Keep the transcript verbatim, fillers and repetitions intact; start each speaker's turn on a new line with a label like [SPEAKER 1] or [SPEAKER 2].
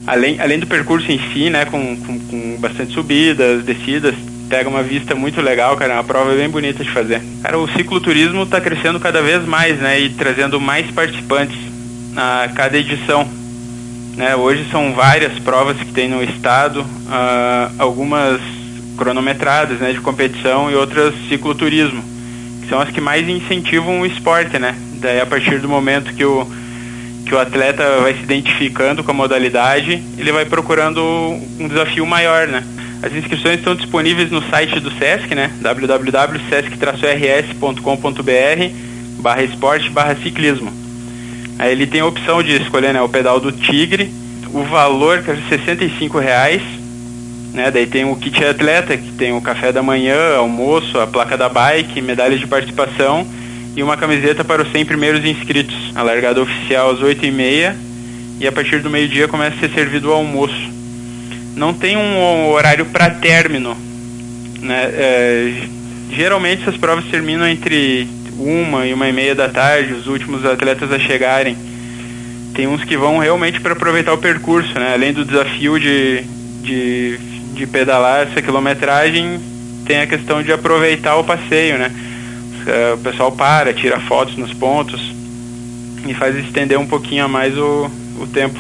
[SPEAKER 1] além, além do percurso em si, né, com, com, com bastante subidas, descidas, pega uma vista muito legal, cara, é uma prova bem bonita de fazer. Cara, o cicloturismo está crescendo cada vez mais, né, e trazendo mais participantes a cada edição, né. Hoje são várias provas que tem no estado, uh, algumas cronometradas, né, de competição, e outras cicloturismo, que são as que mais incentivam o esporte, né. Daí, a partir do momento que o que o atleta vai se identificando com a modalidade, ele vai procurando um desafio maior, né. As inscrições estão disponíveis no site do Sesc, né, w w w ponto sesc traço r s ponto com ponto b r barra esporte barra ciclismo. Aí ele tem a opção de escolher, né, o pedal do Tigre, o valor que é sessenta e cinco reais, né, daí tem o kit atleta, que tem o café da manhã, almoço, a placa da bike, medalha de participação e uma camiseta para os cem primeiros inscritos. A largada oficial às oito e meia e a partir do meio-dia começa a ser servido o almoço. Não tem um horário para término, né? É, geralmente essas provas terminam entre uma e uma e meia da tarde, os últimos atletas a chegarem. Tem uns que vão realmente para aproveitar o percurso, né? Além do desafio de, de, de pedalar essa quilometragem, tem a questão de aproveitar o passeio, né? O pessoal para, tira fotos nos pontos e faz estender um pouquinho a mais o, o tempo.